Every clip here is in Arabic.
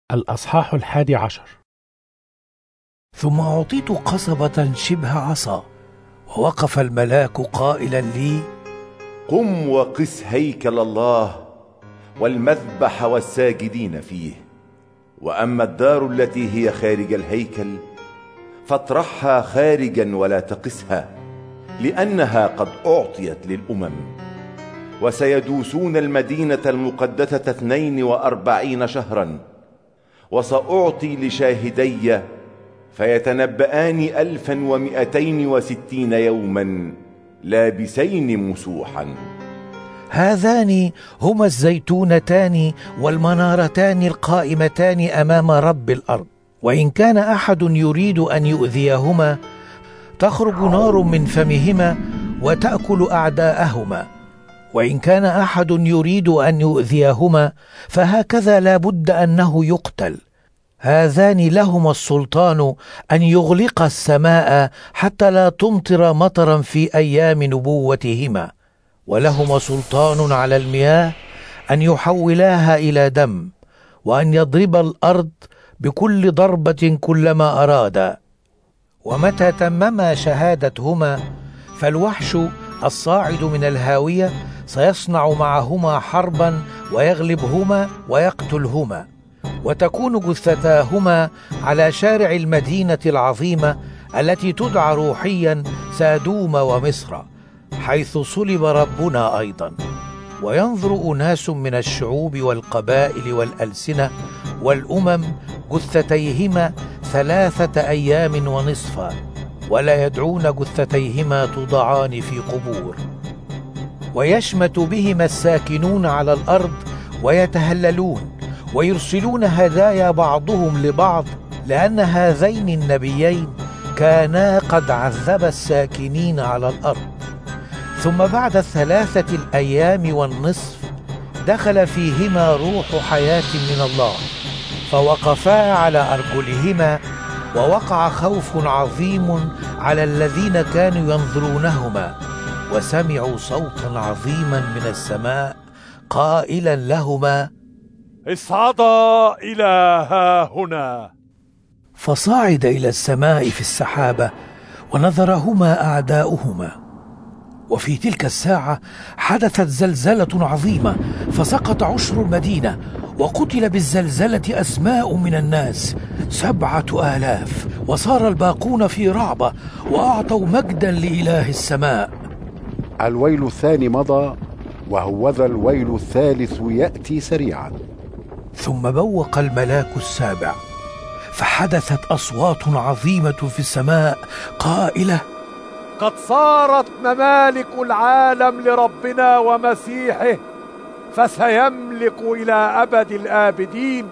الأصحاح 11. ثم أعطيت قصبة شبه عصا، ووقف الملاك قائلا لي: قم وقس هيكل الله والمذبح والساجدين فيه، وأما الدار التي هي خارج الهيكل فاطرحها خارجا ولا تقسها، لأنها قد أعطيت للأمم، وسيدوسون المدينة المقدسة 42 شهرا، وسأعطي لشاهدي فيتنبآن 1260 يوما لابسين مسوحا. هذان هما الزيتونتان والمنارتان القائمتان أمام رب الأرض، وإن كان أحد يريد أن يؤذيهما تخرج نار من فمهما وتأكل أعداءهما، وإن كان أحد يريد أن يؤذيهما فهكذا لا بد أنه يقتل. هذان لهما السلطان أن يغلق السماء حتى لا تمطر مطرا في أيام نبوتهما، ولهما سلطان على المياه أن يحولاها إلى دم، وأن يضرب الأرض بكل ضربة كلما أرادا. ومتى تمما شهادتهما فالوحش الصاعد من الهاوية سيصنع معهما حربا ويغلبهما ويقتلهما، وتكون جثتاهما على شارع المدينة العظيمة التي تدعى روحيا سادوم ومصر، حيث صلب ربنا أيضا. وينظر أناس من الشعوب والقبائل والألسنة والأمم جثتيهما 3 أيام ونصفا، ولا يدعون جثتيهما توضعان في قبور. ويشمت بهما الساكنون على الأرض ويتهللون ويرسلون هدايا بعضهم لبعض، لأن هذين النبيين كانا قد عذبا الساكنين على الأرض. ثم بعد 3 الأيام والنصف دخل فيهما روح حياة من الله، فوقفا على أرجلهما، ووقع خوف عظيم على الذين كانوا ينظرونهما، وسمعوا صوتا عظيما من السماء قائلا لهما: اصعدا إلى ها هنا. فصعد إلى السماء في السحابة، ونظرهما أعداؤهما. وفي تلك الساعة حدثت زلزلة عظيمة، فسقط عشر المدينة، وقتل بالزلزلة أسماء من الناس 7,000، وصار الباقون في رعبة وأعطوا مجدا لإله السماء. الويل الثاني مضى، وهوذا الويل الثالث يأتي سريعا. ثم بوق الملاك السابع، فحدثت أصوات عظيمة في السماء قائلة: قد صارت ممالك العالم لربنا ومسيحه، فسيملك إلى أبد الآبدين.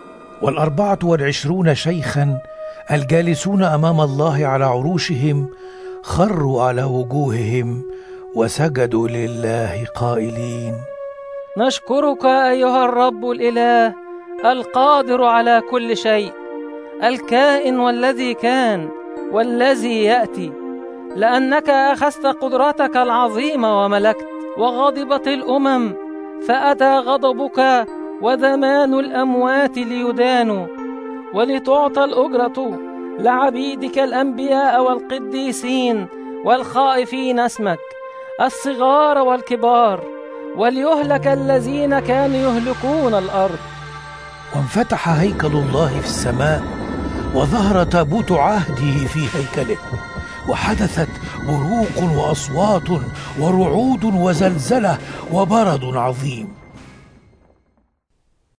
24 شيخا الجالسون أمام الله على عروشهم خروا على وجوههم وسجدوا لله قائلين: نشكرك أيها الرب الإله القادر على كل شيء، الكائن والذي كان والذي يأتي، لأنك أخذت قدرتك العظيمة وملكت، وغضبت الأمم فأتى غضبك، وزمان الأموات ليدانوا، ولتعطى الأجرة لعبيدك الأنبياء والقديسين والخائفين اسمك، الصغار والكبار، وليهلك الذين كانوا يهلكون الأرض. وانفتح هيكل الله في السماء، وظهر تابوت عهده في هيكله، وحدثت بروق وأصوات ورعود وزلزلة وبرد عظيم.